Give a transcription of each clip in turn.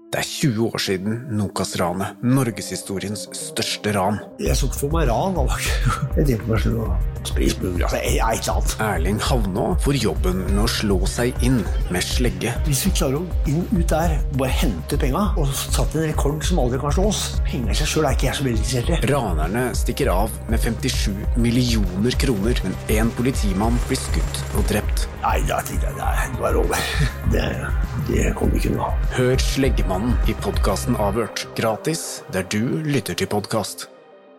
Det 20 år siden Nokas-ranet, Norgeshistoriens største ran. Jeg så ikke for meg ran, jeg tenkte på meg selv og sprisbugger, jeg ikke alt. Erling Havnå får jobben med å slå seg inn med slegge. Hvis vi klarer å inn ut der, bare hente penger, og satt en rekord som aldri kan slås, penger I seg selv ikke jeg så veldig interessert I. Ranerne stikker av med 57 millioner kroner, men en politimann blir skutt og drept. Nei, da tenkte jeg, det var over. Det kom ikke noe. Hør Sleggemannen I podcasten Avhørt, gratis der du lytter til podcast.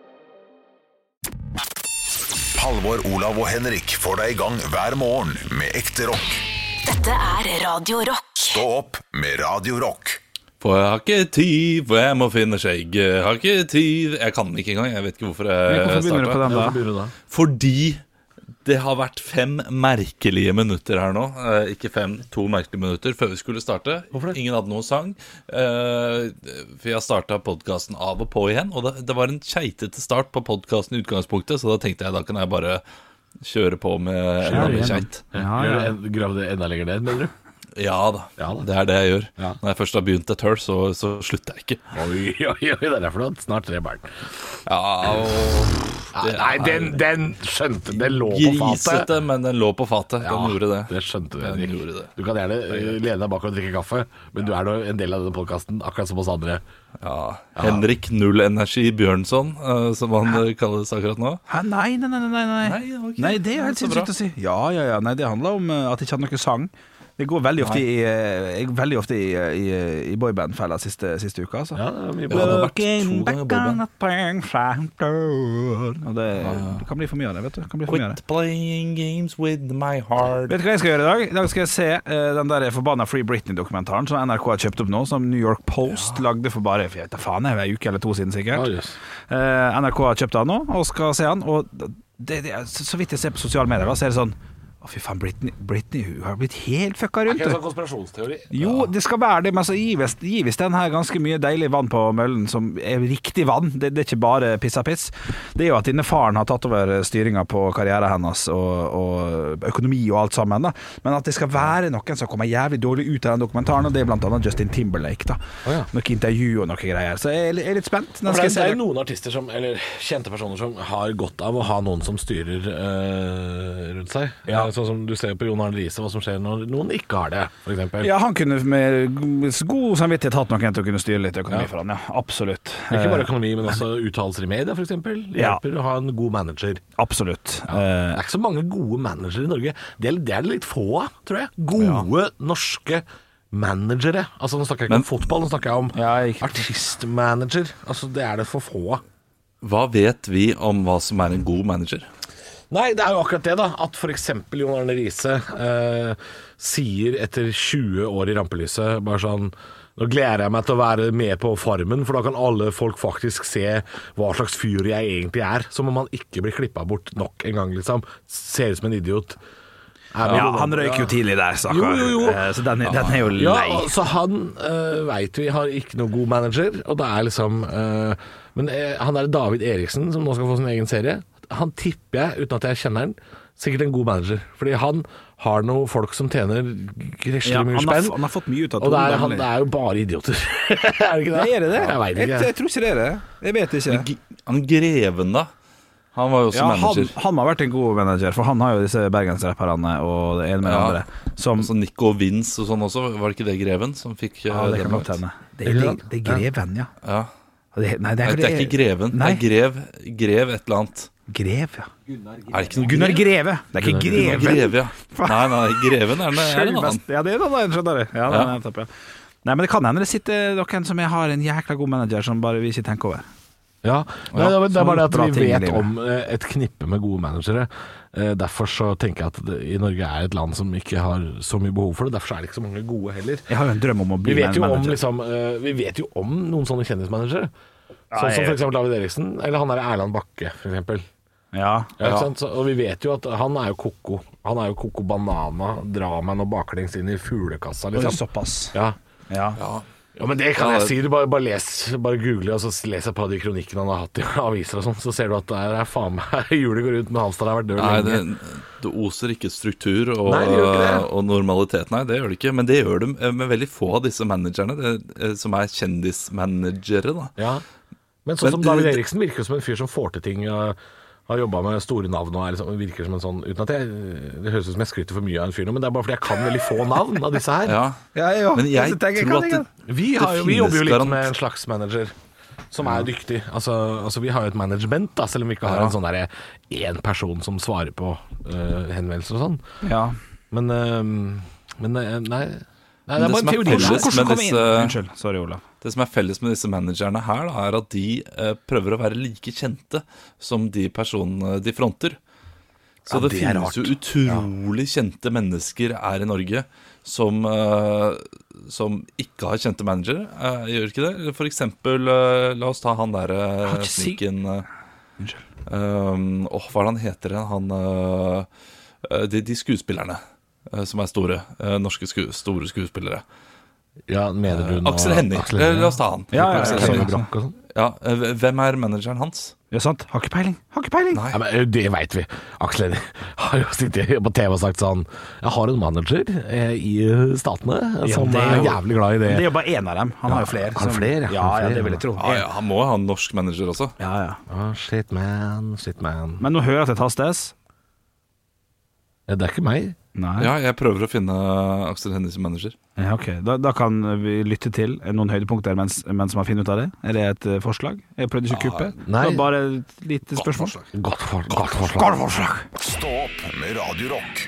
Halvor, Olav og Henrik får deg I gang hver morgen med ekte rock. Dette Radio Rock. Stå opp med Radio Rock. For jeg har ikke tid, for jeg må finne skjegg. Jeg har ikke tid. Jeg kan den ikke engang, jeg vet ikke hvorfor jeg begynner du på den da? Fordi det har vært 5 merkelige minutter her nå. Ikke 2 merkelige minutter før vi skulle starte. Hvorfor det? Ingen hadde noen sang. For jeg startet podcasten av og på igjen. Og det var en keitete start på podcasten I utgangspunktet. Så da tenkte jeg, da kan jeg bare kjøre på med enda mer keit. Grav det enda lenger ned, mener du? Ja da, det det jeg gjør. Ja. Når jeg først har begynt et hull, så slutter jeg ikke. Oi, det derfor du har snart 3 barn. Ja, Nei, den skjønte den lå på fatet. Grisete, men den lå på fatet. Den gjorde det. Det skjønte du, Den Henrik. gjorde det. Du kan gjerne lene deg bak og drikke kaffe, men du nå en del av denne podcasten, akkurat som oss andre. Ja. Henrik Null Energi Bjørnson, som han kalles akkurat nå. Hæ, nei. ok. Nei, det helt Så bra. sinnssykt å si. Ja, nei, det handler om at jeg ikke hadde noe sang. Det går veldig ofte I boyband-fella siste uka, altså. Ja, det mye Ja, det har vært Looking 2 ganger back boyband. on a thing flat. Og det kan bli for mye av det, vet du. Det kan bli for mye av det. Quit playing games with my heart. Vet du hva jeg skal gjøre I dag? I dag skal jeg se den der forbanna Free Britney-dokumentaren som NRK har kjøpt opp nå, som New York Post lagde for bare, jeg vet da faen, en uke eller 2 siden sikkert. Ja, yes. NRK har kjøpt den nå, og skal se den, og så vidt jeg ser på sosiale medier da, så det sånn, å fy faen, Britney hun har blitt helt fucka rundt. Ikke en sånn konspirasjonsteori? Jo, det skal være det, men så gives den her ganske mye deilig vann på møllen som riktig vann. Det ikke bare piss. Det jo at denne faren har tatt over styringen på karrieren hennes og økonomi og alt sammen da. Men at det skal være noen som kommer jævlig dårlig ut av den dokumentaren, og det blant annet Justin Timberlake da. Ja. Noen intervju og noe greier. Så jeg litt spent. Den For skal jeg se. det jo noen artister som, eller kjente personer som har godt av å ha noen som styrer rundt seg. Ja. Sånn som du ser på Jon Arne Riise, hva som skjer når noen ikke har det, for eksempel. Ja, han kunne med god samvittighet hatt noen til å kunne styre litt økonomi for han, ja, absolutt. Ikke bare økonomi, men også uttalelser I media, for eksempel. Det hjelper å ha en god manager. Absolutt. Det ikke så mange gode managere I Norge. Det det litt få av, tror jeg. Gode norske managere. Altså, nå snakker jeg ikke om fotball, nå snakker jeg om artistmanager. Altså, det det for få av. Hva vet vi om hva som en god manager? Nei, det jo akkurat det da. At for eksempel Jon Arne Riise sier etter 20 år I rampelyset bare sånn, nå gleder jeg meg til å være med på Farmen, for da kan alle folk faktisk se hva slags fyr jeg egentlig så må man ikke bli klippet bort nok en gang, liksom. Ser ut som en idiot. Ja, han røyker jo tidlig der, stakkar. Jo. Så den jo lei. Ja, så han vet vi har ikke noen god manager, og det liksom men han David Eriksen, som nå skal få sin egen serie, han tipper jeg, uten at jeg kjenner han, sikkert en god manager. Fordi han har noen folk som tjener gresselig mye spenn. Han har fått mye ut av og det jo bare idioter. Det ikke det? Det det? Jeg vet ikke. Jeg tror ikke det Jeg vet ikke. Han Greven da, han var jo også manager. Han har vært en god manager, for han har jo disse bergensrapparene og det ene med det andre. Som altså Nico Vince og sånn også, var det ikke det Greven som fikk det kan nok hende. Det Greven, ja. Ja. Nei, det ikke Greven, nei. det Grev et eller annet. Grev, ja. Ikke noe Gunnar Greve. Det ikke Greven. Greve, ja. Nei, Greven en annen. Ja, det noe annet, skjønner du. Ja, ja. Nei, men det kan hende det sitter noen som jeg har en jækla god manager som bare vi ikke tenker over. Ja, det bare det at bra vi ting I vet livet. om et knippe med gode managere. Derfor så tenker jeg at I Norge et land som ikke har så mye behov for det. Derfor det ikke så mange gode heller. Jeg har jo en drøm om å bli manager. Vi vet jo om noen sånne kjendismanagere. Sånn som for eksempel David Eriksen, eller han Erland Bakke, for eksempel. Ja. Og vi vet jo at han jo koko. Han jo koko banana, drar meg noe baklengs inn I fuglekassa, liksom. Såpass. Ja. Ja, men det kan jeg si. Du bare google og så leser på de kronikkene han har hatt i aviser og sånn, så ser du at det er faen meg hjulet går rundt med Halmstad har vært død lenge. Det oser ikke struktur og, Nei, det gjør ikke det. og normalitet. Nei, det gjør det ikke. Men det gjør det med veldig få av disse managerne, som er kjendismanagere, da. Ja. Men sånn som David Eriksen virker som en fyr som får til ting og har jobbet med store navn og liksom, virker som en sånn, uten at det høres ut som jeg skryter for mye av en fyr nå, men det er bare fordi jeg kan veldig få navn av disse her. Ja, men jeg tror at Vi jobber jo litt med en slags manager som er dyktig. Altså vi har jo et management da, selv om vi ikke har en sånn der en person som svarer på henvendelser og sånn. Ja. Men nei, det er det bare som er en teori. felles med disse Unnskyld, sorry Olav. Det som er felles med disse managerne her, da, er at de prøver å være like kjente som de personene de fronter. Så det finnes jo utrolig kjente mennesker her i Norge som ikke har kjente managere. Gjør ikke det? For eksempel, la oss ta han der sniken hva er det han heter? De skuespillerne som er store, norske store skuespillere. Ja, mener du nå Aksel Hennie, la oss ta han. Ja. Hvem er manageren hans? Ja, sant. Har ikke peiling. Nei. Ja, men det vet vi. Aksel Hennie har jo sittet på TV og sagt sånn: jeg har en manager i Statene som er jævlig glad i det. Det er jo bare en av dem. Han har jo flere. Har han flere? Ja, det vil jeg tro. Ja, han må ha en norsk manager også. Ja. Shit man. Men nå hører jeg at det tastes. Ja, det er ikke meg. Nei. Ja, jeg prøver å finne Aksel Hennie som manager. Ja, ok. Da kan vi lytte til noen høydepunkter mens man finner ut av det. Er det et forslag? Jeg prøvde ikke å kuppe. Nei. Det var bare et lite spørsmål. Godt forslag. Stå opp med Radio Rock.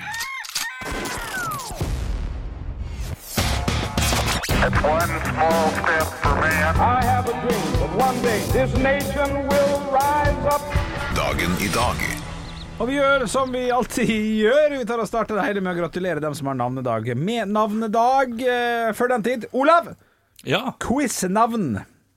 It's one small step for man. I have a dream that one day this nation will rise up. Dagen i dag. Og vi gjør som vi alltid gjør. Vi tar og starter det hele med å gratulere dem som har navnedag med navnedag. Før den tid, Olav, Ja. quiz-navn.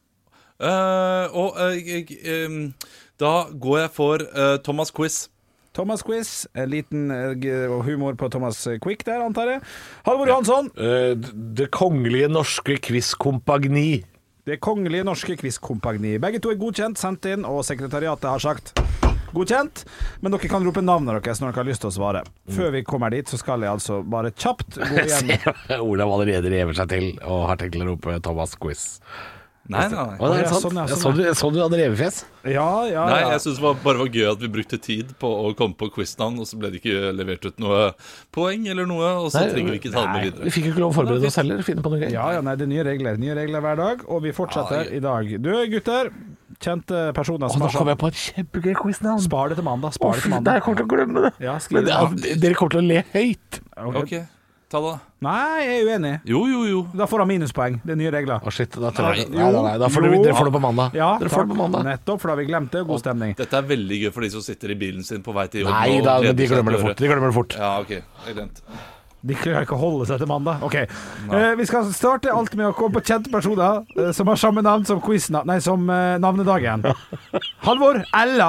Da går jeg for Thomas Quiz. Thomas Quiz, en liten humor på Thomas Quick der, antar jeg. Halvor Johansson. Det kongelige norske quizkompagni. Det kongelige norske quizkompagni. Begge to er godkjent, sendt inn, og sekretariatet har sagt godkjent, men dere kan rope navnet deres når dere har lyst til å svare. Før vi kommer dit, så skal jeg altså bare kjapt gå igjen. Olav allerede rever seg til og har tenkt å rope Thomas Quiz. Nei. Å, det er sant. Jeg så du hadde revefjes. Nei, jeg synes det bare var gøy at vi brukte tid på å komme på quiznavn, og så ble det ikke levert ut noe poeng eller noe, og så trenger vi ikke ta det med videre. Vi fikk jo ikke lov å forberede oss heller, finne på noe gøy. Nei, det er nye regler hver dag, og vi fortsetter i dag. Du, gutter, kjente personer som nå kommer jeg på et kjempegøy quiznavn. Spar det til mandag. Jeg kommer til å glemme det. Ja, skriv det. Dere kommer til å le høyt. Ok, ta det da. Nei, jeg er uenig. Jo. Da får han minuspoeng. Det er nye regler. Shit, da får dere det på mandag. Ja, dere får det på mandag. Nettopp, for da har vi glemt det. God stemning. Dette er veldig gøy for de som sitter i bilen sin på vei til jobb. Nei da, men de glemmer det fort. Ja, ok, jeg glemte. De klarer ikke å holde seg til mandag. Ok, vi skal starte alt med å komme på kjente personer som har samme navn som som navnedagen. Halvor, Ella.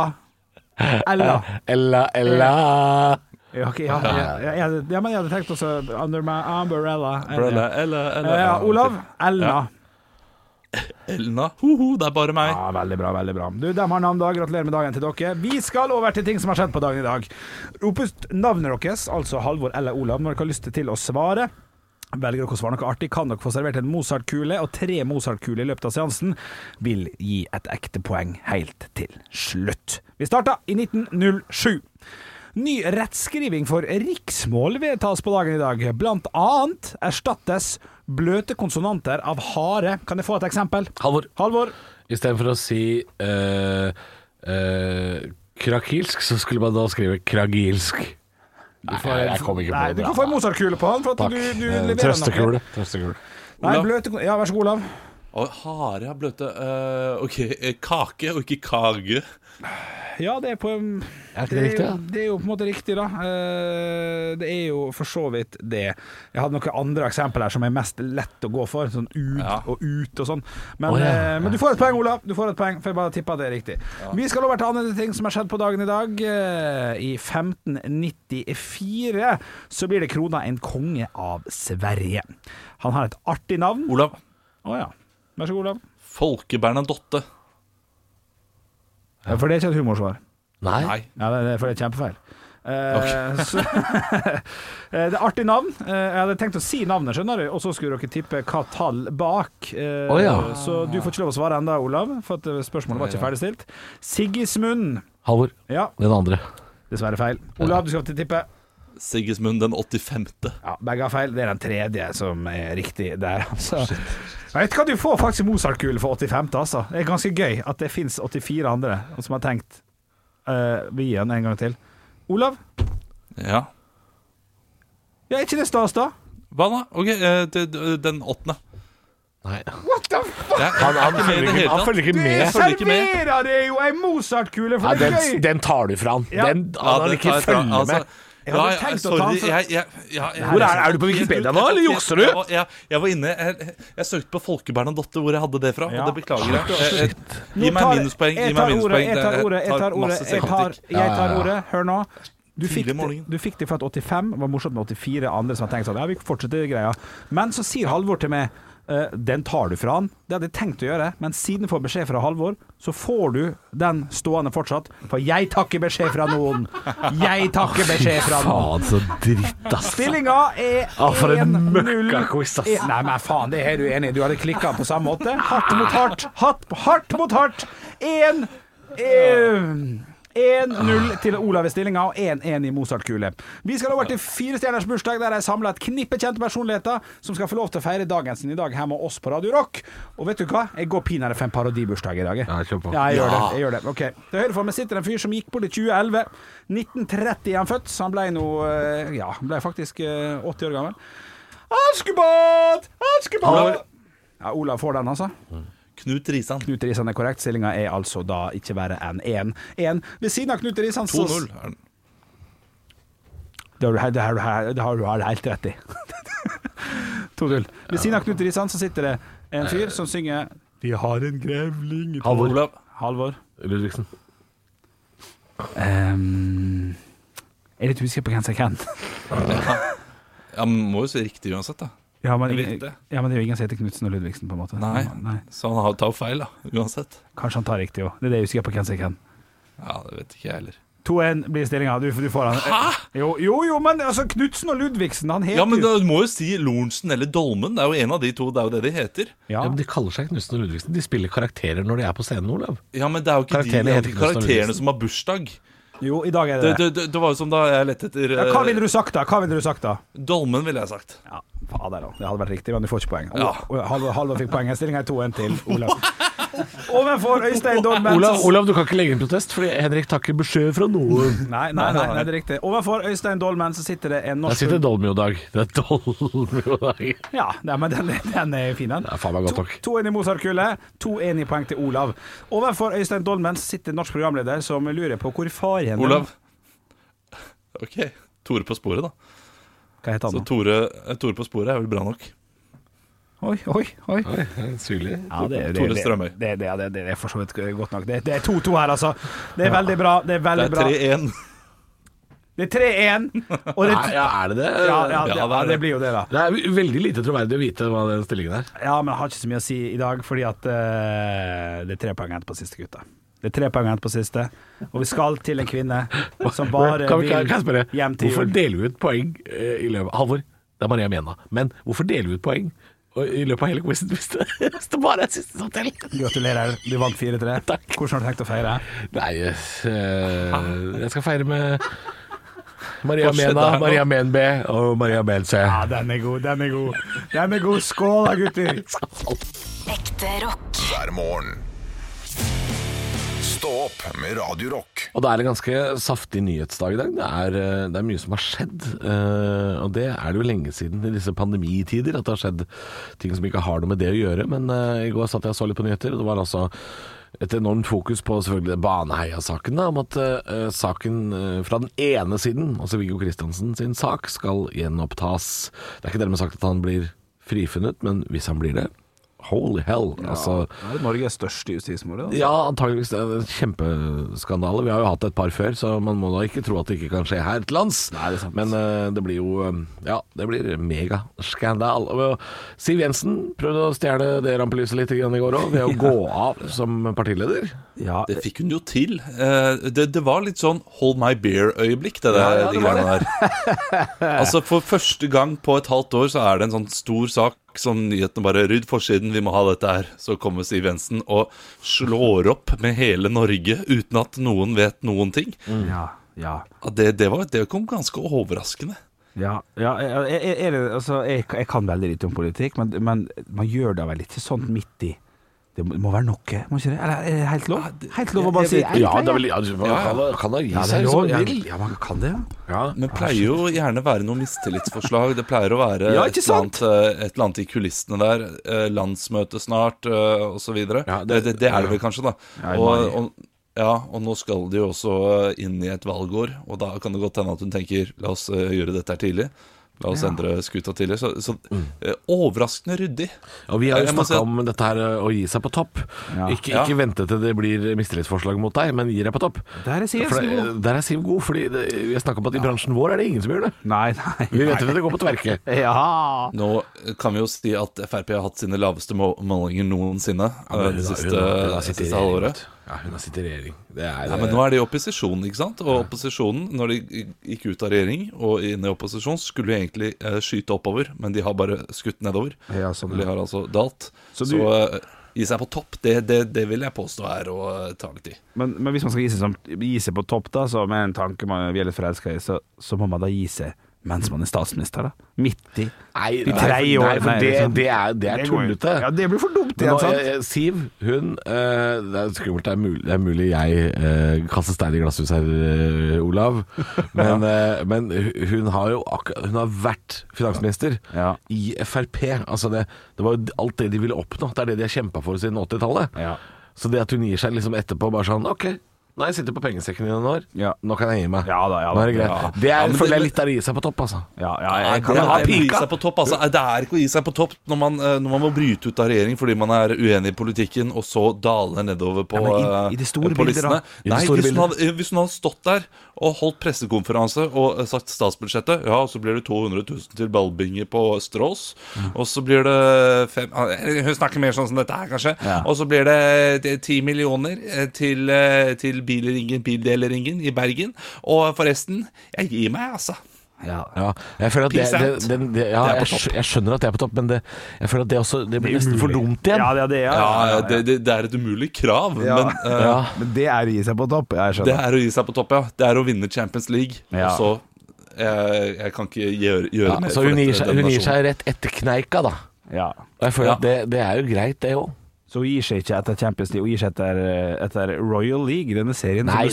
Okay, men jeg hadde tenkt også Under my umbrella. Olav, Elna. Elna, det er bare meg. Ja, veldig bra. Du, de har navnedag, gratulerer med dagen til dere. Vi skal over til ting som har skjedd på dagen i dag. Rop ut navnet deres, altså Halvor eller Olav, når dere har lyst til å svare. Velger dere å svare noe artig, kan dere få servert en Mozart-kule, og 3 Mozart-kuler i løpet av seansen vil gi et ekte poeng helt til slutt. Vi startet i 1907. Ny rettskriving for riksmål vedtas på dagen i dag. Blant annet erstattes bløte konsonanter av hare. Kan jeg få et eksempel? Halvor. I stedet for å si krakilsk, så skulle man da skrive kragilsk. Jeg kom ikke på det. Du kan få en Mozart-kule på han. Takk. Trøstekule. Nei, bløte. Ja, vær så god, Olav. Hare har bløte. Ok, kake og ikke kage. Ja, det er på Er ikke det riktig, da? Det er jo på en måte riktig, da. Det er jo for så vidt det. Jeg hadde noen andre eksempler her som er mest lett å gå for. Sånn og ut og sånn. Men du får et poeng, Olav. Du får et poeng, for jeg bare tipper at det er riktig. Vi skal over til andre ting som har skjedd på dagen i dag. I 1594 så blir det krona en konge av Sverige. Han har et artig navn. Olav. Åja, vær så god, Olav. Folke-Bernadotte. Ja, for det er ikke et humorsvar. Nei. Ja, det er for det er kjempefeil. Så, det er artig navn. Jeg hadde tenkt å si navnet, skjønner du, og så skulle dere tippe hva tall bak. Så du får ikke lov å svare enda, Olav, for at spørsmålet var ikke ferdigstilt. Sigismund. Halvor, Ja, den andre. dessverre feil. Olav, du skal tippe. Sigismund den 85. Ja, begge har feil. Det er den tredje som er riktig der, altså. Jeg vet hva, du får faktisk Mozart-kule for 85, altså. Det er ganske gøy at det finnes 84 andre som har tenkt vi gir den en gang til. Olav? Ja. Ja, er ikke det stas da? Hva da? Ok, den 8. Nei. What the fuck? Han følger ikke med. Du serverer det jo en Mozart-kule, for det er gøy. Den tar du fra han. Ja. Han ikke følger med. Jeg hadde tenkt å ta den Hvor er du på Wikipedia nå, eller jukser du? Jeg var inne, jeg søkte på Folke-Bernadotte hvor jeg hadde det fra, Ja. og det beklager jeg. Gi Nå meg tar- minuspoeng. jeg Gi meg tar minuspoeng. ordet, jeg tar ordet, masse jeg tar ordet. Hør nå. Du Tidlig fikk, morgen. du fikk det for at 85 var morsomt med 84 andre som har tenkt sånn, ja, vi fortsetter greia. Men så sier Halvor til meg, den tar du fra han. Det hadde jeg tenkt å gjøre, men siden jeg får beskjed fra Halvor, så får du den stående fortsatt. For jeg takker beskjed fra noen. Jeg takker beskjed fra noen. Faen, så dritt, ass. Stillinga er 1-0. For en møkkaquiz, ass. Nei, men faen, det er du enig i. Du hadde klikket på samme måte. Hardt mot hardt. Hardt mot hardt. 1-0 til Olav i stillinga og 1-1 i Mozart-kule. Vi skal over til 4 stjerners bursdag, der jeg samlet et knippe kjente personligheter som skal få lov til å feire dagen sin i dag her med oss på Radio Rock. Og vet du hva? Jeg går pinadø for en parodibursdag i dag. Ja, kjør på. Ja, jeg gjør det. Ok. Til høyre for meg sitter en fyr som gikk bort i 2011. 1930 er han født, så han ble nå han ble faktisk 80 år gammel. Askepott! Ja, Olav får den, altså. Knut Risan. Knut Risan er korrekt. Stillinga er altså da ikke verre enn 1-1. Ved siden av Knut Risan 2-0. Det har du helt rett i. 2-0. Ved siden av Knut Risan så sitter det en fyr som synger Vi har en grevling i Halvor. Olav. Halvor. Ludvigsen. Jeg er litt usikker på hvem som kan. Ja, men må jo si riktig uansett da. Ja, men Jeg det vet det. er jo ingen som heter Knutsen og Ludvigsen på en måte. Nei. Så han tar feil da, uansett. Kanskje han tar riktig også. Det er det jeg er usikker på hvem som kan. Ja, det vet ikke jeg heller. 2-1 blir stillinga. Du får han. Hæ? Jo, men altså Knutsen og Ludvigsen, han heter Ja, men du må jo si Lorentzen eller Dolmen. Det er jo en av de to, det er jo det de heter. Ja. Ja, men De kaller seg Knutsen og Ludvigsen. De spiller karakterer når de er på scenen, Olav. Ja, men det er jo ikke Karakterene de heter Knutsen og karakterene Ludvigsen. som har bursdag. Jo, i dag er det Det var jo som da jeg lette etter Ja, hva ville du sagt da? Dolmen, ville jeg sagt. Ja, fader da. Det hadde vært riktig, men du får ikke poeng. Ja. Halvor fikk poeng. Stillingen er 2-1 til Olav. Overfor Øystein Dolmen. Olav, du kan ikke legge inn protest, fordi Henrik takker beskjed fra noen. Nei, det er riktig. Overfor Øystein Dolmen så sitter det en Der norsk sitter Dolmio-dag. Det er Dolmio-dag. Ja, men den er fin, den. Det er faen meg godt nok. 2-1 i Mozart-kullet, 2-1 i poeng til Olav. Overfor Øystein Dolmen så sitter en norsk programleder som lurer på hvor far hen. Olav. Ok, Tore på sporet da. Hva heter han Så nå? Tore på sporet er vel bra nok. Oi. Syrlig. Ja, Tore Strømøy. Det er for så vidt godt nok. Det er 2-2 her, altså. Det er veldig bra. Det er Det er 3-1. Det er 3-1. Og det, Ja, er det det? ja, det blir jo det, da. Det er veldig lite troverdig å vite hva den stillingen er. Ja, men jeg har ikke så mye å si i dag, fordi at det er 3 poeng igjen på siste, gutta. Det er 3 poeng igjen på siste, og vi skal til en kvinne som bare Kan jeg vil spørre, hjem til hvorfor jul. deler vi ut poeng i løpet? Halvor, det er Maria Mena. Men hvorfor deler vi ut poeng i løpet av hele quizen hvis det bare er siste som teller? Gratulerer, du vant 4-3. Takk. Hvordan har du tenkt å feire? Nei, jeg skal feire med Maria Fortsett Mena, der nå. Maria Menb og Maria Belce. Ja, den er god. Skål da, gutter. Ekte rock. hver morgen. Stå opp med Radio Rock. Og det er en ganske saftig nyhetsdag i dag. Det er mye som har skjedd, og det er det jo lenge siden i disse pandemitider at det har skjedd ting som ikke har noe med det å gjøre. Men i går satt jeg og så litt på nyheter, og det var altså et enormt fokus på selvfølgelig Baneheia-saken, om at saken fra den ene siden, altså Viggo Kristiansen sin sak, skal gjenopptas. Det er ikke dermed sagt at han blir frifunnet, men hvis han blir det, Holy hell. Altså, Det Norges største justismord. Altså. ja, antageligvis det en kjempeskandale. Vi har jo hatt et par før, så man må da ikke tro at det ikke kan skje her til lands. Nei, det er sant. Men det blir jo det blir megaskandal. Siv Jensen prøvde å stjele det rampelyset litt i går òg, ved å gå av som partileder. Ja, Det fikk hun jo til. Det var litt sånn hold my beer-øyeblikk, de greiene der. Altså, for første gang på et halvt år så er det en sånn stor sak som nyhetene bare rydd forsiden, vi må ha dette her. Så kommer Siv Jensen og slår opp med hele Norge uten at noen vet noen ting. ja. Det kom ganske overraskende. Jeg kan veldig lite om politikk, men man gjør det vel ikke sånn midt i. Det må være noe, må ikke det? Eller er det helt lov? Helt lov å bare si Ja, det er vel, man kan da gi seg hvis man vil. Ja, man kan det, ja. Men pleier jo gjerne være noe mistillitsforslag. Det pleier å være et eller annet i kulissene der. Landsmøte snart, og så videre. Det er det vel kanskje, da. Og nå skal de jo også inn i et valgår, og da kan det godt hende at hun tenker la oss gjøre dette her tidlig. La oss endre skuta tidlig. Så overraskende ryddig. Og vi har jo snakket om dette her å gi seg på topp. Ikke vente til det blir mistillitsforslag mot deg, men gi deg på topp. Der er Siv god. Der er Siv god, fordi vi har snakket om at i bransjen vår er det ingen som gjør det. Nei. Vi vet at det går på tverke. Nå kan vi jo si at FrP har hatt sine laveste målinger noensinne det siste halvåret. Ja, hun har sittet i regjering. Men nå er de i opposisjon, ikke sant? Og opposisjonen, når de gikk ut av regjering og inn i opposisjon, skulle jo egentlig skyte oppover, men de har bare skutt nedover. De har altså dalt. Så gi seg på topp, det vil jeg påstå er å ta litt i. Men hvis man skal gi seg på topp, da, så med en tanke vi er litt forelsket i, så må man da gi seg mens man er statsminister, da. Midt i. Nei, for det er tullete. Ja, det blir for dumt igjen, sant? Siv, hun det er skummelt, det er mulig jeg kaster stein i glasshus her, Olav. Men hun har jo hun har vært finansminister i FrP. Altså det var jo alt det de ville oppnå. Det er det de har kjempet for siden 80-tallet. Så det at hun gir seg liksom etterpå bare sånn, ok, nei, jeg sitter på pengesekken i noen år. Nå kan jeg gi meg. Nå er det greit. Det føler jeg litt der å gi seg på topp, altså. Det er ikke å gi seg på topp når man må bryte ut av regjering fordi man er uenig i politikken, og så daler nedover på i det store bildet, da. Nei, hvis hun hadde stått der og holdt pressekonferanse og sagt statsbudsjettet, så blir det 200 000 til ballbinger på Strås, og så blir det 5, hun snakker mer sånn som dette her kanskje, og så blir det 10 millioner til bildeleringen i Bergen. Og forresten, jeg gir meg, altså. Jeg føler at jeg skjønner at det er på topp, men jeg føler at det også det blir nesten for dumt igjen. Det er et umulig krav, men det er å gi seg på topp. Det er å gi seg på topp, Det er å vinne Champions League, og så jeg kan ikke gjøre mer. Så hun gir seg rett etter kneika, da. Og jeg føler at det er jo greit, det også. Så hun gir seg ikke etter Champions League, hun gir seg etter Royal League, denne serien Nei,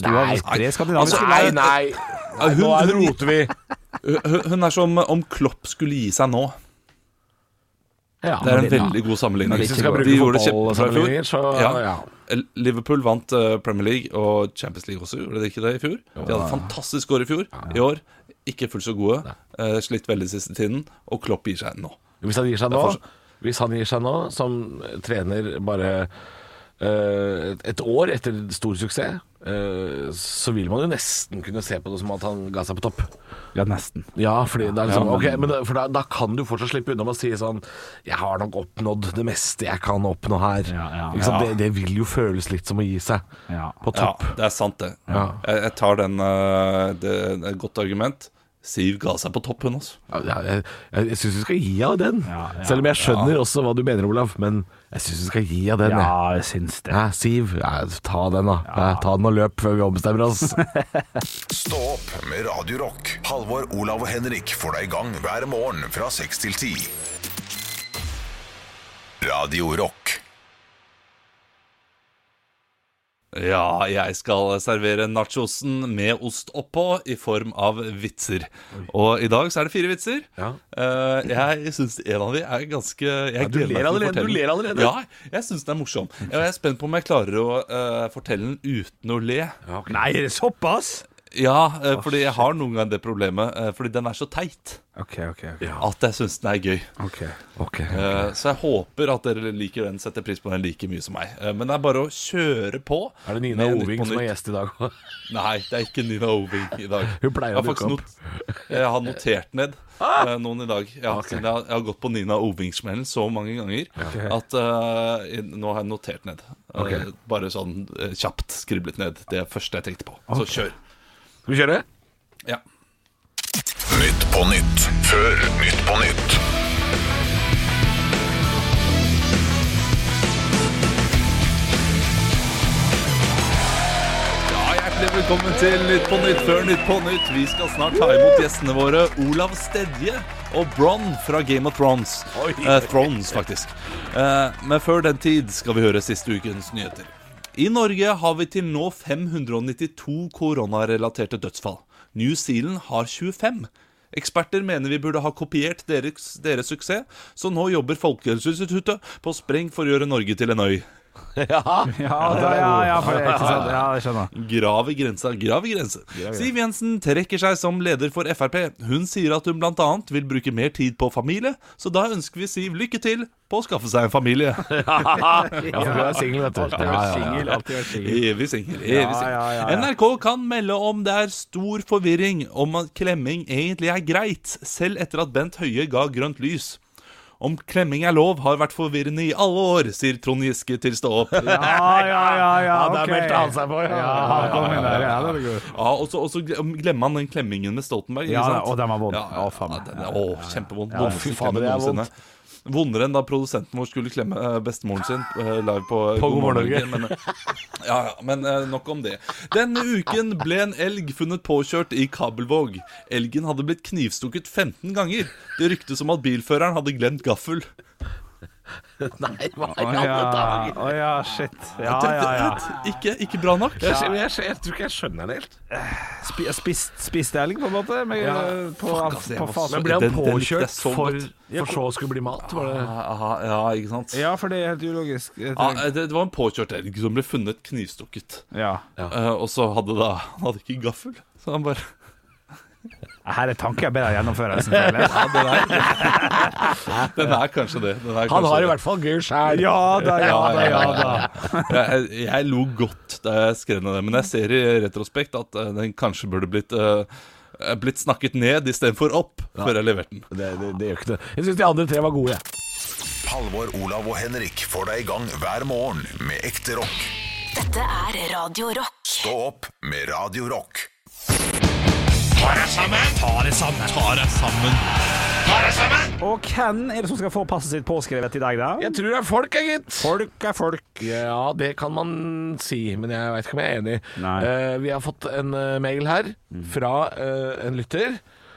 nå roter vi. Hun er som om Klopp skulle gi seg nå. Det er en veldig god sammenligning. Hvis vi skal bruke fotballsammenligninger, så Liverpool vant Premier League og Champions League også, gjorde det ikke det i fjor? De hadde et fantastisk år i fjor. I år, ikke fullt så gode, slitt veldig siste tiden, og Klopp gir seg nå. Hvis han gir seg nå som trener bare et år etter stor suksess, så vil man jo nesten kunne se på det som at han ga seg på topp. Ja, nesten. Ja, fordi det er liksom, for da kan du fortsatt slippe unna med å si sånn, jeg har nok oppnådd det meste jeg kan oppnå her. Det vil jo føles litt som å gi seg på topp. Det er sant det. Jeg tar det er et godt argument. Siv ga seg på topp, hun også. Jeg synes du skal gi av den. Selv om jeg skjønner også hva du mener, Olav, men jeg synes du skal gi av den. Jeg synes det. Siv, ta den da. Ta den og løp før vi ombestemmer oss. Stå opp med Radio Rock. Halvor, Olav og Henrik får deg i gang hver morgen fra 6 til 10. Radio Rock. Ja, jeg skal servere nachosen med ost oppå i form av vitser. Og i dag så er det 4 vitser. Jeg synes en av de er ganske Du ler allerede. Ja, jeg synes den er morsom. Jeg er spent på om jeg klarer å fortelle den uten å le. Nei, er det såpass? Ja, fordi jeg har noen ganger det problemet, fordi den er så teit. at jeg synes den er gøy. Så jeg håper at dere liker den, setter pris på den like mye som meg. Men det er bare å kjøre på. Er det Nina Oving som er gjest i dag? Nei, det er ikke Nina Oving i dag. Hun pleier å dukke opp. Jeg har notert ned noen i dag. Jeg har gått på Nina Oving-smellen så mange ganger at nå har jeg notert ned. Bare sånn kjapt skriblet ned det første jeg tenkte på. Så kjør. Skal vi kjøre? Ja. Nytt på nytt før Nytt på nytt. Hjertelig velkommen til Nytt på nytt før Nytt på nytt. Vi skal snart ta imot gjestene våre Olav Stedje og Bronn fra Game of Thrones. Thrones faktisk. Men før den tid skal vi høre siste ukens nyheter. I Norge har vi til nå 592 koronarelaterte dødsfall. New Zealand har 25. Eksperter mener vi burde ha kopiert deres suksess, så nå jobber Folkehelseinstituttet på spreng for å gjøre Norge til en øy. For det er ikke sant. Ja, jeg skjønner. Grav i grense. Siv Jensen trekker seg som leder for FrP. Hun sier at hun blant annet vil bruke mer tid på familie, så da ønsker vi Siv lykke til på å skaffe seg en familie. For du er single, vet du. Alltid vært singel. Evig singel. NRK kan melde om det er stor forvirring om at klemming egentlig er greit, selv etter at Bent Høie ga grønt lys. Om klemming er lov har vært forvirrende i alle år, sier Trond Giske til Stå opp. Der meldte han seg på. Og så glemmer han den klemmingen med Stoltenberg. Og den var vond. Kjempevond. Fy faen, det er vondt. Vondere enn da produsenten vår skulle klemme bestemoren sin live på God morgen Norge. Men nok om det. Denne uken ble en elg funnet påkjørt i Kabelvåg. Elgen hadde blitt knivstukket 15 ganger. Det ryktes om at bilføreren hadde glemt gaffel. Nei, hva i alle dager? Shit. Ikke bra nok. Jeg tror ikke jeg skjønner det helt. Spist elg på en måte på fast. Men ble han påkjørt for så skulle bli mat? Var det? Ikke sant? Ja, for det er helt ulogisk. Det var en påkjørt elg som ble funnet knivstukket. Og så hadde han hadde ikke gaffel. Så han bare Her er tanker jeg bedre gjennomføres. Den er kanskje det. Han har i hvert fall gøy skjær. Ja da. Jeg lo godt da jeg skrev ned det, men jeg ser i retrospekt at den kanskje burde blitt snakket ned i stedet for opp før jeg leverte den. Det gjør ikke det. Jeg synes de andre tre var gode. Halvor, Olav og Henrik får deg i gang hver morgen med ekte rock. Dette er Radio Rock. Stå opp med Radio Rock. Og hvem er det som skal få passet sitt påskrevet i dag da? Jeg tror det er folk, gitt. Folk er folk. Ja, det kan man si, men jeg vet ikke om jeg er enig. Vi har fått en mail her fra en lytter.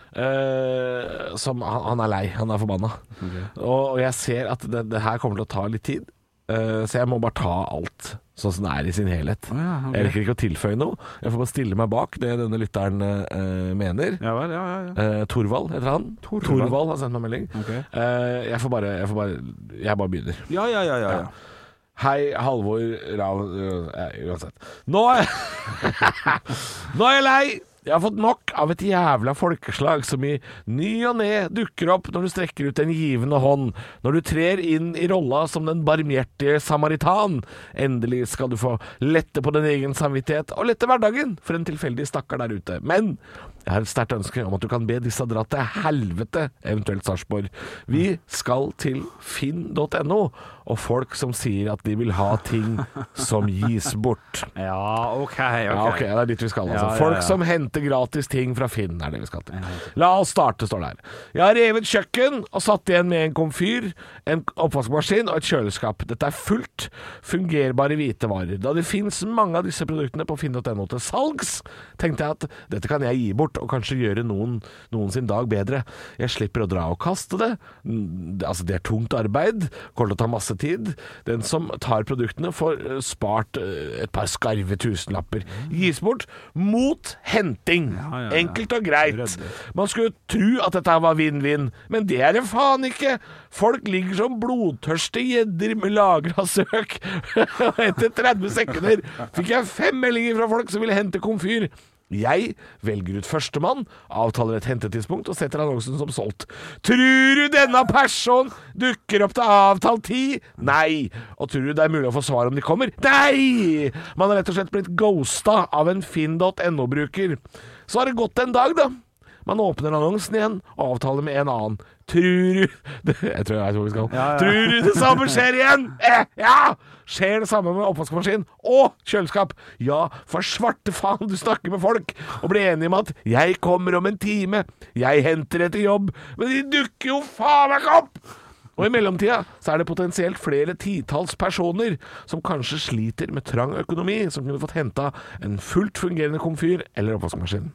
Han er lei, han er forbanna. Og jeg ser at det her kommer til å ta litt tid. Så jeg må bare ta alt sånn som det er i sin helhet. Jeg rekker ikke å tilføye noe. Jeg får bare stille meg bak det denne lytteren mener. Torvald heter han. Torvald har sendt meg melding. Jeg bare begynner. Ja. Hei, Halvor Rav... uansett. Nå er jeg lei. Jeg har fått nok av et jævla folkeslag som i ny og ne dukker opp når du strekker ut en givende hånd, når du trer inn i rolla som den barmhjertige samaritan. Endelig skal du få lette på din egen samvittighet og lette hverdagen for en tilfeldig stakkar der ute. Men jeg har et sterkt ønske om at du kan be disse dra til helvete, eventuelt Sarpsborg. Vi skal til finn.no, og folk som sier at de vil ha ting som gis bort. Ok, det er dit vi skal, altså. Folk som henter gratis ting fra Finn, er det vi skal til. La oss starte, står det her. Jeg har revet kjøkken og satt igjen med en komfyr, en oppvaskmaskin og et kjøleskap. Dette er fullt fungerbare hvitevarer. Da det finnes mange av disse produktene på finn.no til salgs, tenkte jeg at dette kan jeg gi bort, og kanskje gjøre noen sin dag bedre. Jeg slipper å dra og kaste det. Altså, det er tungt arbeid, kommer til å ta masse tid. Den som tar produktene får spart et par skarve tusenlapper. Gis bort mot henting. Enkelt og greit. Man skulle tro at dette var vinn-vinn, men det er det faen ikke. Folk ligger som blodtørste gjedder med lagret søk. Og etter 30 sekunder fikk jeg 5 meldinger fra folk som ville hente komfyr. Jeg velger ut førstemann, avtaler et hentetidspunkt og setter annonsen som solgt. Tror du denne person dukker opp til avtalt tid? Nei. Og tror du det er mulig å få svar om de kommer? Nei! Man har rett og slett blitt ghosta av en Finn.no-bruker. Så har det gått en dag da. Man åpner annonsen igjen og avtaler med en annen. Tror du Jeg tror jeg vet hvor vi skal. Tror du det samme skjer igjen? Ja! Skjer det samme med oppvaskmaskin og kjøleskap? Ja, for svarte faen, du snakker med folk og blir enige om at jeg kommer om en time, jeg henter etter jobb, men de dukker jo faen meg ikke opp! Og i mellomtida så er det potensielt flere titalls personer som kanskje sliter med trang økonomi, som kunne fått henta en fullt fungerende komfyr eller oppvaskmaskin.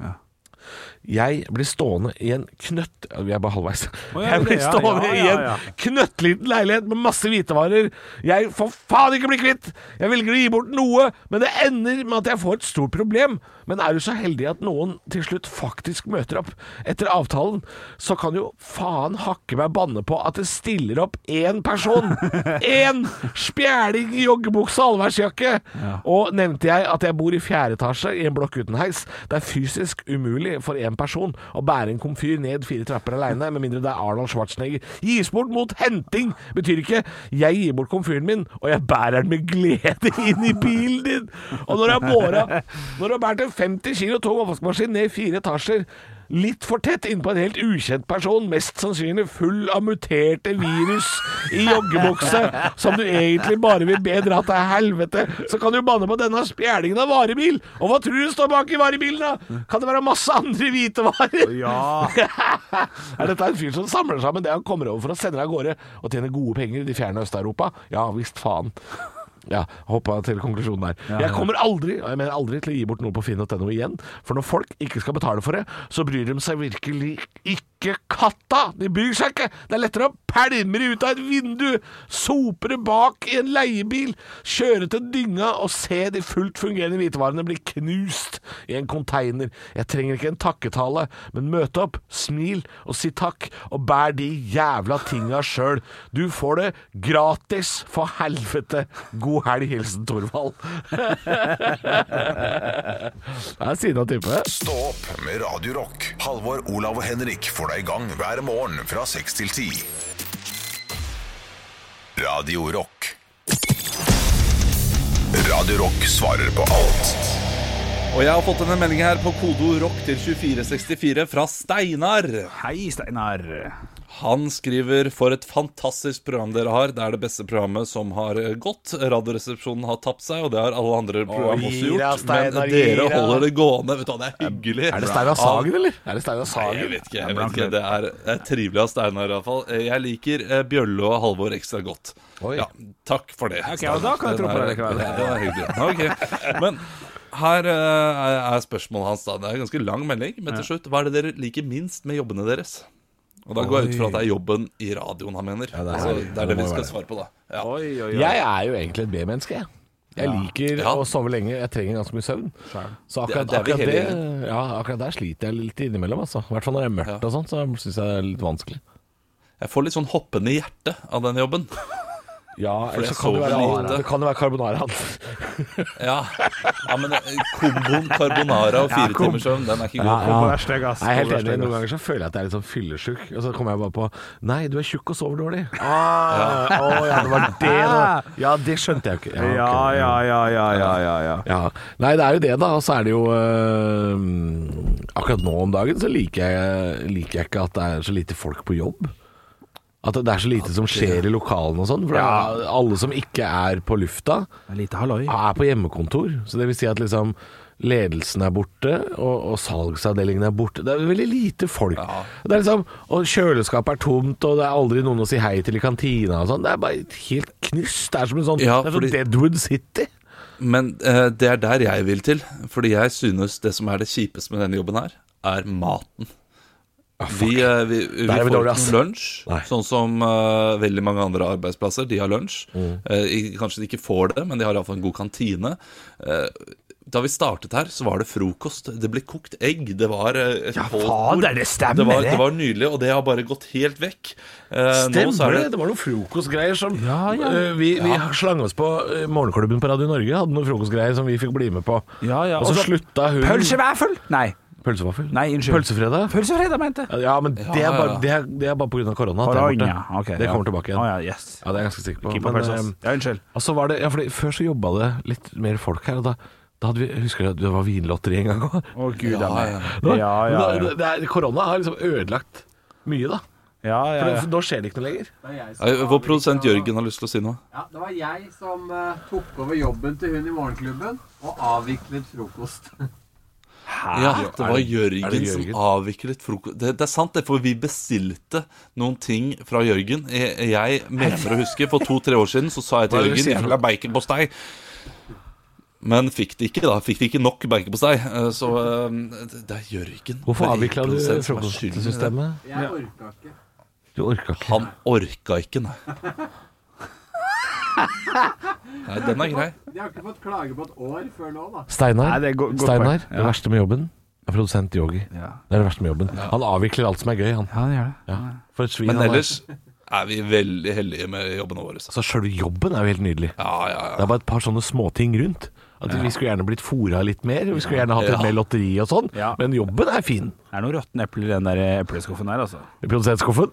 Jeg blir stående i en vi er bare halvveis. Jeg blir stående i en knøttliten leilighet med masse hvitevarer. Jeg får faen ikke bli kvitt. Jeg velger å gi bort noe, men det ender med at jeg får et stort problem. Men er du så heldig at noen til slutt faktisk møter opp etter avtalen, så kan jo faen hakke meg banne på at det stiller opp én person. Én spjæling i joggebukse og allværsjakke. Og nevnte jeg at jeg bor i 4. etasje i en blokk uten heis. Det er fysisk umulig for en person å bære en komfyr ned 4 trapper alene, med mindre det er Arnold Schwarzenegger. Gis bort mot henting betyr ikke jeg gir bort komfyren min, og jeg bærer den med glede inn i bilen din. Og når du har bært en 50 kilo tung oppvaskmaskin ned 4 etasjer, litt for tett inn på en helt ukjent person, mest sannsynlig full av muterte virus i joggebukse, som du egentlig bare vil be dra til helvete, så kan du banne på denne spjælingen av varebil. Og hva tror du står bak i varebilen da? Kan det være masse andre hvitevarer? Er dette en fyr som samler sammen det han kommer over for å sende deg av gårde og tjene gode penger i de fjerne Øst-Europa? Ja, visst faen. Ja, hoppa til konklusjonen der. Jeg kommer aldri, og jeg mener aldri, til å gi bort noe på Finn.no igjen. For når folk ikke skal betale for det, så bryr de seg virkelig ikke katta. De bryr seg ikke. Det er lettere å pælme det ut av et vindu, sope det bak i en leiebil, kjøre til dynga og se de fullt fungerende hvitevarene bli knust i en container. Jeg trenger ikke en takketale, men møte opp, smil og si takk, og bær de jævla tinga selv. Du får det gratis, for helvete. God helg, hilsen Torvald. Det er siden av type. Stå opp med Radio Rock. Halvor, Olav og Henrik får deg i gang hver morgen fra 6 til 10. Radio Rock. Radio Rock svarer på alt. Og jeg har fått en melding her på kodo rock til 2464 fra Steinar. Hei, Steinar. Han skriver: for et fantastisk program dere har. Det er det beste programmet som har gått. Radioresepsjonen har tapt seg, og det har alle andre program også gjort. Men dere holder det gående. Vet du, det er hyggelig. Er det Steinar Sagen, eller? Er det Steinar Sagen? Jeg vet ikke. Det er trivelig av Steinar i hvert fall. Jeg liker Bjølle og Halvor ekstra godt. Ja, takk for det. Ok, og da kan jeg tro på det. Det er hyggelig. Ok, men her er spørsmålet hans da. Det er en ganske lang melding, men til slutt: hva er det dere liker minst med jobbene deres? Og da går jeg ut fra at det er jobben i radioen han mener. Ja, det er det vi skal svare på da. Ja. Jeg er jo egentlig et B-menneske. Jeg liker å sove lenge. Jeg trenger ganske mye søvn. Så akkurat der sliter jeg litt innimellom, altså. I hvert fall når det er mørkt og sånt, så synes jeg det er litt vanskelig. Jeg får litt sånn hoppende i hjertet av den jobben. Ja, eller så det kan jo være carbonara. Men komboen carbonara og 4 timers søvn, den er ikke god. Jeg er helt enig. Noen ganger så føler jeg at jeg er litt sånn fyllesjuk, og så kommer jeg bare på: nei, du er tjukk og sover dårlig. Det var det da. Ja, det skjønte jeg ikke. Nei, det er jo det da. Og så er det jo akkurat nå om dagen så liker jeg ikke at det er så lite folk på jobb. At det er så lite som skjer i lokalene og sånn. For alle som ikke er på lufta, er på hjemmekontor. Så det vil si at liksom ledelsen er borte, og salgsavdelingen er borte. Det er veldig lite folk. Det er liksom, og kjøleskapet er tomt, og det er aldri noen å si hei til i kantina og sånn. Det er bare helt knust. Det er som en sånn, det er sånn Deadwood City. Men det er der jeg vil til. Fordi jeg synes det som er det kjipeste med denne jobben her, er maten. Vi får ikke lunsj, sånn som veldig mange andre arbeidsplasser. De har lunsj. Kanskje de ikke får det, men de har i hvert fall en god kantine. Da vi startet her, så var det frokost. Det ble kokt egg. Det var et fader, det stemmer det var nydelig, og det har bare gått helt vekk. Stemmer det? Det var noen frokostgreier som vi slang oss på. Morgenklubben på Radio Norge hadde noen frokostgreier som vi fikk bli med på. Og så slutta hun. Pølsevaffel? Nei. Pølsevaffel? Nei, unnskyld. Pølsefredag, mente jeg. Ja, men det er bare på grunn av korona. Det kommer tilbake igjen. Yes. Ja, det er jeg ganske sikker på. Unnskyld. Og så var det, fordi før så jobba det litt mer folk her, og da hadde vi, husker du at det var vinlotteri en gang også? Å Gud, Korona har liksom ødelagt mye da. For da skjer det ikke noe lenger. Vår produsent Jørgen har lyst til å si noe. Ja, det var jeg som tok over jobben til hun i morgenklubben og avviklet frokost. Ja, det var Jørgen som avviklet frokost. Det er sant det, for vi bestilte noen ting fra Jørgen. Jeg mener å huske, for 2-3 år siden så sa jeg til Jørgen jeg vil ha baconpostei. Men fikk de ikke nok baconpostei. Så det er Jørgen. Hvorfor avviklet du frokostsystemet? Jeg orka ikke. Du orka ikke? Han orka ikke, nei. Nei, den er grei. De har ikke fått klage på et år før nå da. Steinar, det verste med jobben er produsent Yogi. Det er det verste med jobben. Han avvikler alt som er gøy, han. Ja, han gjør det. For et svin. Men ellers er vi veldig heldige med jobbene våre. Så selve jobben er jo helt nydelig. Ja. Det er bare et par sånne småting rundt. At vi skulle gjerne blitt fôret litt mer. Vi skulle gjerne hatt litt mer lotteri og sånn. Men jobben er fin. Det er noen råtten epler i den der epleskuffen her, altså. I produsentskuffen?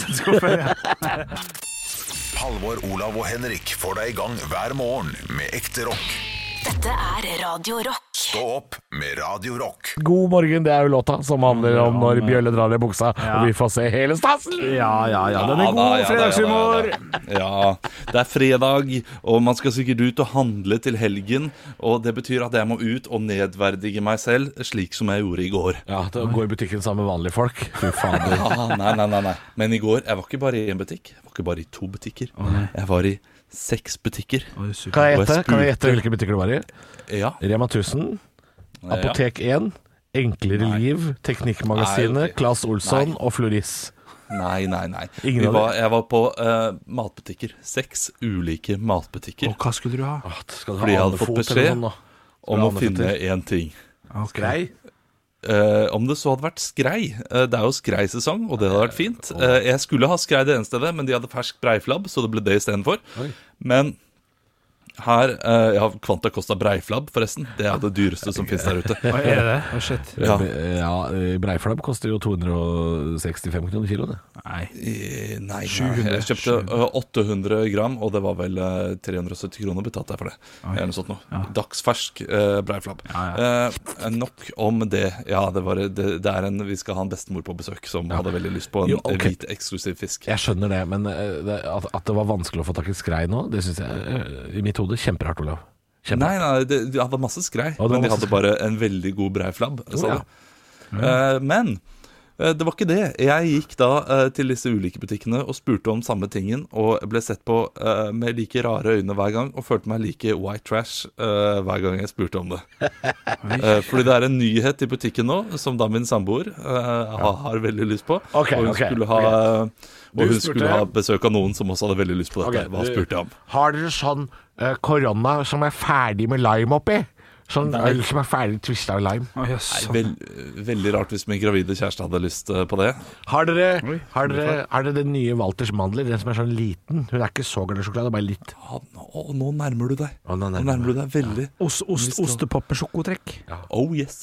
Halvor, Olav og Henrik får deg i gang hver morgen med ekte rock. Dette er Radio Rock. Stå opp med Radio Rock. God morgen, det er jo låta som handler om når Bjølle drar i buksa, og vi får se hele stasen. Ja, den er god fredagshumor. Ja, det er fredag, og man skal sikkert ut og handle til helgen, og det betyr at jeg må ut og nedverdige meg selv, slik som jeg gjorde i går. Ja, da går i butikken sammen med vanlige folk. Fy fader. Nei. Men i går, jeg var ikke bare i en butikk, jeg var ikke bare i 2 butikker. Jeg var i 6 butikker. Kan jeg gjette hvilke butikker du var i? Ja. Rema 1000, Apotek 1, Enklere Liv, Teknikkmagasinet, Claes Olsson og Floris. Nei. Jeg var på matbutikker. 6 ulike matbutikker. Og hva skulle du ha? Fordi jeg hadde fått beskjed om å finne en ting. Skrei? Om det så hadde vært skrei. Det er jo skreisesong, og det hadde vært fint. Jeg skulle ha skrei det ene stedet, men de hadde fersk breiflabb, så det ble det i stedet for. Men her, Kvanta Costa breiflabb forresten. Det er det dyreste som finnes der ute. Hva er det? Shit. Ja, breiflabb koster jo 265 kroner kilo, det. Nei, jeg kjøpte 800 gram, og det var vel 370 kroner betalte jeg for det. Eller noe sånt noe. Dagsfersk breiflabb. Nok om det. Ja, det er vi skal ha en bestemor på besøk som hadde veldig lyst på en hvit eksklusiv fisk. Jeg skjønner det, men at det var vanskelig å få tak i skrei nå, det synes jeg i mitt hode kjemperart, Olav. Nei, de hadde masse skrei, men de hadde bare en veldig god breiflabb. Men det var ikke det. Jeg gikk da til disse ulike butikkene og spurte om samme tingen, og ble sett på med like rare øyne hver gang, og følte meg like white trash hver gang jeg spurte om det. Fordi det er en nyhet i butikken nå, som da min samboer har veldig lyst på. Og hun skulle ha besøk av noen som også hadde veldig lyst på dette. Hva spurte jeg om? Har dere sånn korona som er ferdig med lime oppi? Sånn øl som er ferdig twistet av lime. Veldig rart hvis min gravide kjæreste hadde lyst på det. Har dere den nye Walters mandler? Den som er sånn liten. Hun er ikke så glad i sjokolade, bare litt. Nå nærmer du deg. Nå nærmer du deg veldig. Ostepop med sjokotrekk. Oh yes.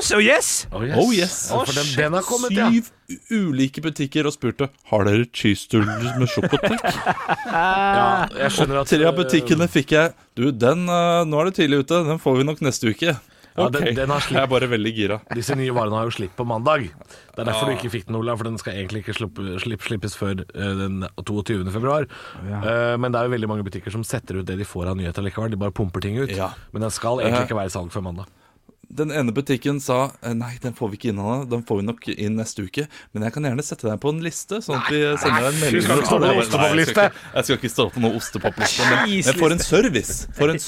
For den har kommet, 7 ulike butikker og spurte har dere cheese doodles med sjokotrekk. Jeg skjønner at 3 av butikkene fikk jeg. Nå er det tidlig ute. Den får vi nok neste uke. Den har jeg er bare veldig gira. Disse nye varene har jo slipp på mandag. Det er derfor du ikke fikk den, Olav, for den skal egentlig ikke slippes før den 22. februar. Men det er jo veldig mange butikker som setter ut det de får av nyheter likevel. De bare pumper ting ut. Men den skal egentlig ikke være salg før mandag. Den ene butikken sa nei, den får vi ikke inn, Anna. Den får vi nok inn neste uke. Men jeg kan gjerne sette deg på en liste, sånn at vi sender deg en melding. Du skal ikke stå på ostepopliste. Jeg skal ikke stå på noen ostepopliste, men for en service.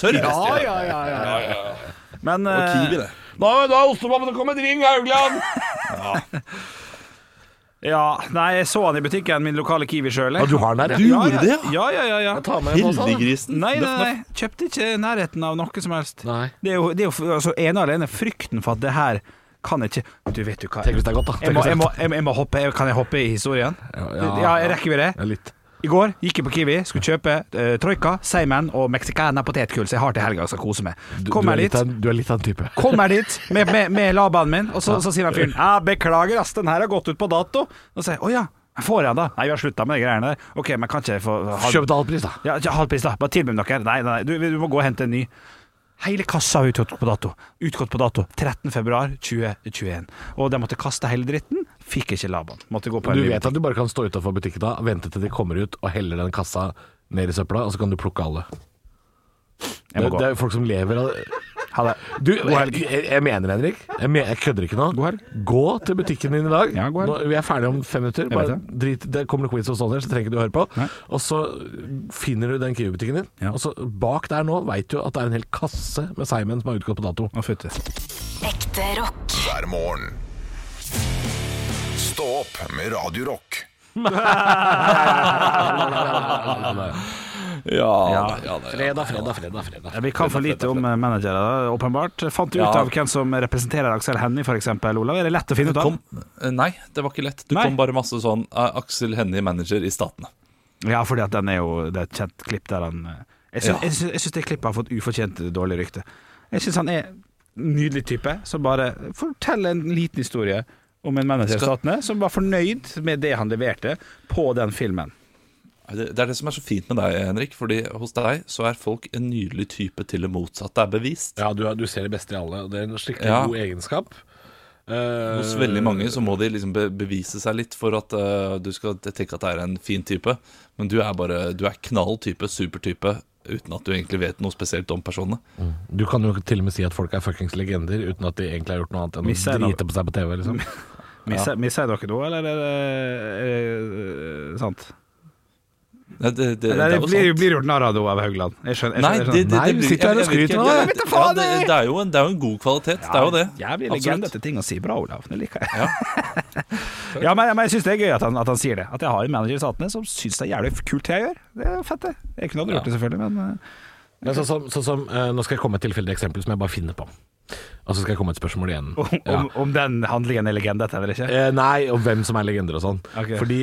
Ja. Men Nå er ostepopen kommet, ring Haugland. Ja, nei, jeg så han i butikken, min lokale Kiwi selv. Ja, du har den der, Du gjorde det, ja? Ja. Jeg tar med en også, da. Heldiggrisen. Nei, kjøpte ikke nærheten av noe som helst. Nei. Det er jo altså, ene og alene frykten for at det her kan ikke. Du vet jo hva. Tenk hvis det er godt, da. Jeg må hoppe. Kan jeg hoppe i historien? Ja, rekker vi det? Ja, litt. I går gikk jeg på Kiwi, skulle kjøpe troika, seimen og mexicana potetkull, så jeg har til helga og skal kose meg. Du er litt av en type. Kommer dit med labaen min, og så sier han fyren beklager, ass, den her har gått ut på dato. Og så sier jeg, ja, jeg får den da. Nei, vi har sluttet med de greiene der. Ok, men kan ikke jeg få Kjøp til halvpris, da. Ja, halvpris da, bare tilbud dere. Nei, du må gå og hente en ny. Hele kassa har utgått på dato 13. februar 2021. Og de måtte kaste hele dritten. Fikk ikke laban. Måtte gå på en Du vet at du bare kan stå utenfor butikken da, vente til de kommer ut og heller den kassa ned i søpla, og så kan du plukke alle. Det er folk som lever av Ha det. Jeg mener, Henrik, jeg kødder ikke nå. God helg. Gå til butikken din i dag. Ja, god helg. Vi er ferdige om 5 minutter. Bare drit, det kommer noe quiz og sånn, så trenger ikke du høre på. Nei. Og så finner du den Kiwi-butikken din. Ja. Og så bak der nå vet du at det er en hel kasse med Simon som har utgått på dato. Ekte rock. hver morgen. Stå opp med Radio Rock. Fredag. Vi kan for lite om managere, åpenbart. Fant du ut av hvem som representerer Aksel Hennie, for eksempel, Olav? Er det lett å finne ut av? Nei, det var ikke lett. Det kom bare masse sånn Aksel Hennie manager i Statene. Ja, fordi at den er jo det er et kjent klipp der han Jeg synes det klippet har fått ufortjent dårlig rykte. Jeg synes han er en nydelig type som bare forteller en liten historie om en manager i Statene som var fornøyd med det han leverte på den filmen. Det er det som er så fint med deg, Henrik. Fordi hos deg så er folk en nydelig type til det motsatte er bevist. Ja, du ser det beste i alle. Det er en skikkelig god egenskap. Hos veldig mange så må de liksom bevise seg litt for at du skal tenke at det er en fin type. Men du er knall type, supertype, uten at du egentlig vet noe spesielt om personene. Du kan jo til og med si at folk er fuckings legender uten at de egentlig har gjort noe annet enn å drite på seg på TV, liksom. Misser dere noe, eller er det sant? Nei, det blir gjort narr av det av Haugland. Jeg skjønner. Du sitter her og skryter av det. Det er jo en god kvalitet. Det er jo det. Jævlig legendete ting å si. Bra, Olav. Det liker jeg. Ja, men jeg synes det er gøy at han sier det. At jeg har en manager i Statene som synes det er jævlig kult det jeg gjør. Det er fett, det. Jeg kunne aldri gjort det, selvfølgelig, men sånn som nå skal jeg komme med et tilfeldig eksempel som jeg bare finner på. Og så skal jeg komme med et spørsmål igjen. Om den handlingen er legende, eller ikke? Nei, om hvem som er legender og sånn. Okay. Fordi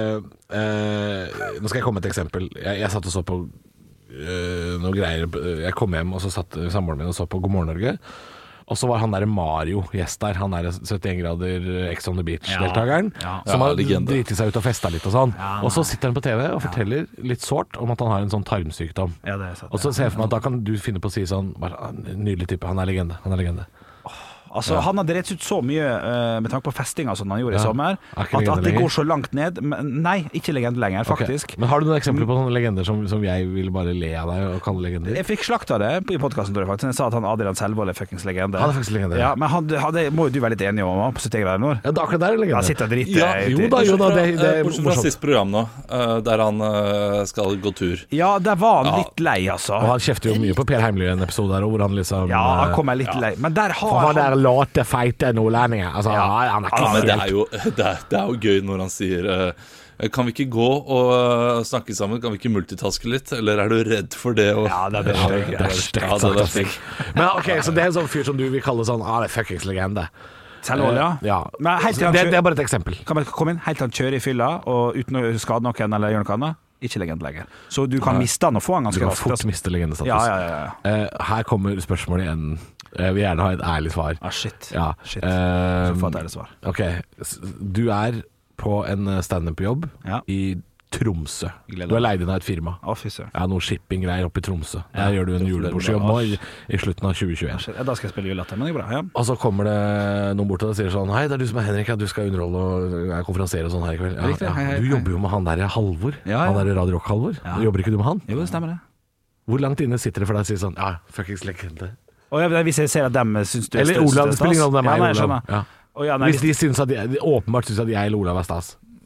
nå skal jeg komme med et eksempel. Jeg satt og så på noe greier. Jeg kom hjem, og så satt samboeren min og så på God morgen Norge. Og så var han der Mario gjest der. Han der 71 grader Ex on the Beach-deltakeren. Som har driti seg ut og festa litt og sånn. Og så sitter han på TV og forteller litt sårt om at han har en sånn tarmsykdom. Ja, det er sant, og så ser jeg for meg at da kan du finne på å si sånn bare, nydelig type, han er legende. Altså, han har drevet ut så mye med tanke på festinga som han gjorde i sommer, at det går så langt ned. Nei, ikke legende lenger, faktisk. Okay. Men har du noen eksempler på sånne legender som jeg vil bare le av deg og kalle legender? Jeg fikk slakta det i podcasten, tror jeg faktisk. Jeg sa at han Adrian Selvold er fuckings legende. Han er faktisk legende. Ja, men det må jo du være litt enig om på 70 grader nord. Ja, det er akkurat der er legende. Han sitter og driter. Jo da, det er bortsett fra sist program nå, der han skal gå tur. Ja, der var han litt lei, altså. Og han kjefter jo mye på Per Heimly i en episode der, hvor han liksom Ja, han kommer litt lei. Men der har han der late feite nordlendinger. Altså, han er men det er jo gøy når han sier kan vi ikke gå og snakke sammen? Kan vi ikke multitaske litt? Eller er du redd for det? Ja, det er stygt. Men ok, så det er en sånn fyr som du vil kalle sånn det er fuckings legende. Selvold, ja. Men det er bare et eksempel. Kan man komme inn helt til han kjører i fylla og uten å skade noen eller gjøre noe annet? Ikke legende lenger. Så du kan miste han og få han ganske raskt. Du kan fort miste legendestatus. Ja. Her kommer spørsmålet igjen. Jeg vil gjerne ha et ærlig svar. Shit. Ja. Så får jeg et svar. Ok, du er på en stand-up-jobb i Tromsø. Du har leid inn av et firma. Noen shipping-greier oppe i Tromsø. Der gjør du en julebordsjobb nå i slutten av 2021. Da skal jeg spille julelatter, men det er bra. Og så kommer det noen bort til deg og sier sånn: hei, det er du som er Henrik, du skal underholde og konferansere og sånn her i kveld. Du jobber jo med han der Halvor. Han der Radio Rock-Halvor. Jobber ikke du med han? Jo, det stemmer det. Hvor langt inne sitter det for deg å si sånn fuckings legende? Hvis jeg ser at dem syns du er eller Olav, det spiller ingen rolle om det er meg eller Olav. Hvis de åpenbart syns at jeg eller Olav er stas.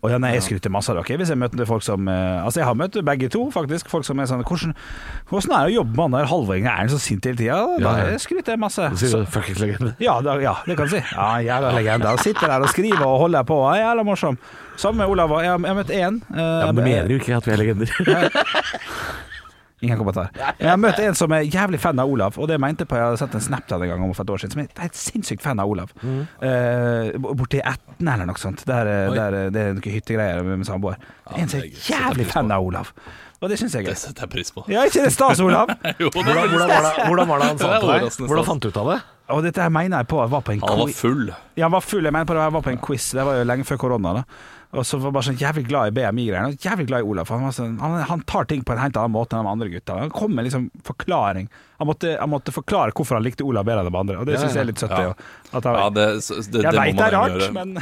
Ja, nei, jeg skryter masse av dere. Hvis jeg møter folk som altså jeg har møtt begge to, faktisk. Folk som sånn hvordan er det å jobbe med han der halvåringen? Er han så sint hele tiden? Da skryter jeg masse. Sier du fuckings legende? Ja, det kan jeg si. Ja, jævla legende. Han sitter der og skriver og holder på. Ja, jævla morsom. Samme med Olav. Jeg har møtt en. Men du mener jo ikke at vi er legender. Ingen kommentar. Jeg har møtt en som er jævlig fan av Olav, og det mente jeg på. Jeg hadde sett en snap en gang om for et år siden, som er et sinnssykt fan av Olav. Borti Etne eller noe sånt. Der det er noen hyttegreier med samboer. En som er jævlig fan av Olav. Og det synes jeg Det setter jeg pris på. Ja, ikke det stas, Olav? Hvordan var det han sa til deg? Hvordan fant du ut av det? Og dette her mener jeg på var på en Han var full. Ja, han var full. Jeg mener på det, jeg var på en quiz. Det var jo lenge før korona da. Og så var jeg bare sånn jævlig glad i BMI-greiene. Jævlig glad i Olav. Han tar ting på en helt annen måte enn de andre gutta. Han kom med liksom forklaring. Han måtte forklare hvorfor han likte Olav bedre enn de andre. Og det synes jeg er litt søtt. Ja. Det jeg vet det er rart, gjøre. Men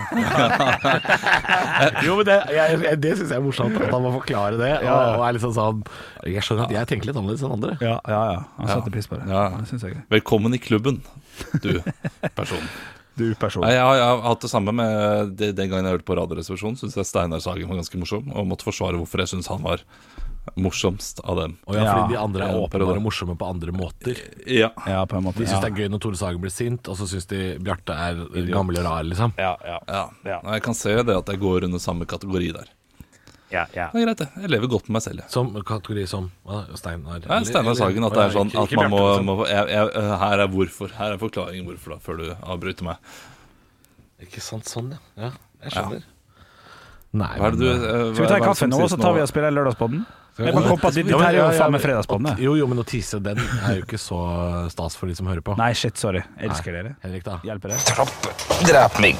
Jo, men det synes jeg er morsomt. At han må forklare det. Og er litt sånn jeg skjønner at jeg tenker litt annerledes enn andre. Ja. Han satte pris på det. Det synes jeg. Velkommen i klubben, du person. Jeg har hatt det samme med den gangen jeg hørte på Radioresepsjonen. Synes jeg Steinar Sagen var ganske morsom, og måtte forsvare hvorfor jeg synes han var morsomst av dem. Fordi de andre er åpenbare morsomme på andre måter. Ja, på en måte. De synes det er gøy når Tore Sagen blir sint, og så synes de Bjarte er gammel og rar, liksom. Jeg kan se det at jeg går under samme kategori der. Det er greit det, jeg lever godt med meg selv. Som kategori som Steinar? Steinar Sagen, at det er sånn at man må her er hvorfor, her er forklaringen hvorfor da, før du avbryter meg. Ikke sant, sånn ja, jeg skjønner. Nei, skal vi ta kaffe nå, så tar vi og spiller lørdagspodden? Jeg bare kom på at dette her er jo faen med fredagspodden. Jo, men å tisse den er jo ikke så stas for de som hører på. Nei, shit, sorry, jeg elsker dere. Henrik da. Hjelper det? Drep meg.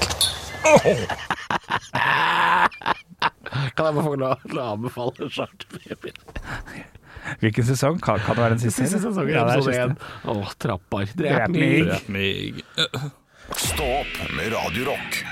Kan jeg bare få lov til å anbefale Charterbaby? Hvilken sesong? Kan det være den siste? Siste sesongen, episode 1. Trappar, drep meg. Stå opp med Radio Rock.